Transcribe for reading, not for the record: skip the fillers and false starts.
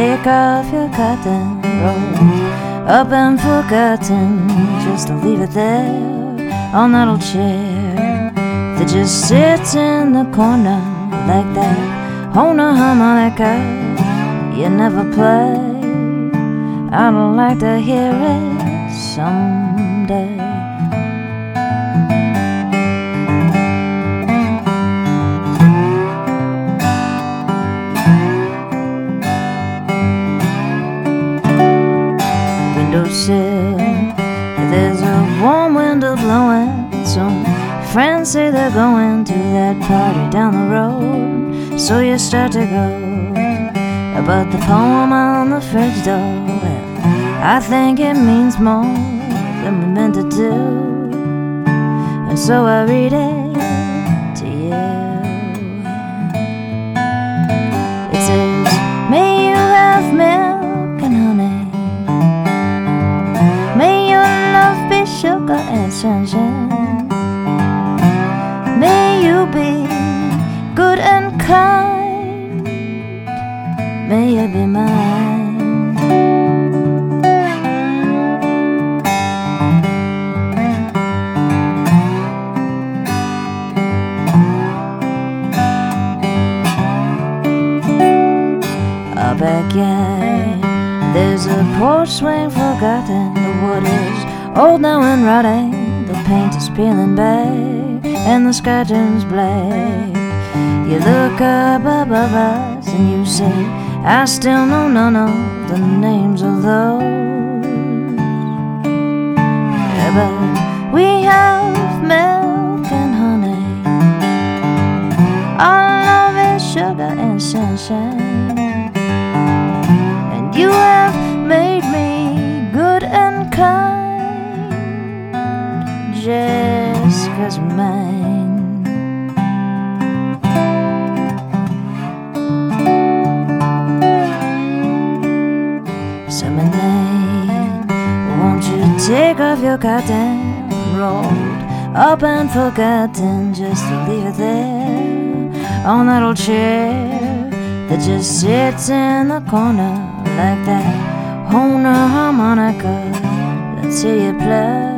take off your cotton, rolled up and forgotten, just to leave it there on that old chair that just sits in the corner like that Hohner harmonica you never play. I'd like to hear it someday. Windowsill, there's a warm window blowing. Some friends say they're going to that party down the road, so you start to go. But the poem on the fridge door, well, I think it means more than we meant to do, and so I read it to you. It says, may you have milk and honey, may your love be sugar and sunshine, may you be good and kind, may you be mine. Our backyard, there's a porch swing forgotten. The wood is old now and rotting, the paint is peeling back, and the sky turns black. You look up above us and you say, I still know none of the names of those. Yeah, but we have milk and honey, our love is sugar and sunshine, and you have made me good and kind, just 'cause you're mine. Summer night, won't you take off your cotton, rolled up and forgotten, just to leave it there on that old chair that just sits in the corner like that Hohner harmonica. Let's hear you play.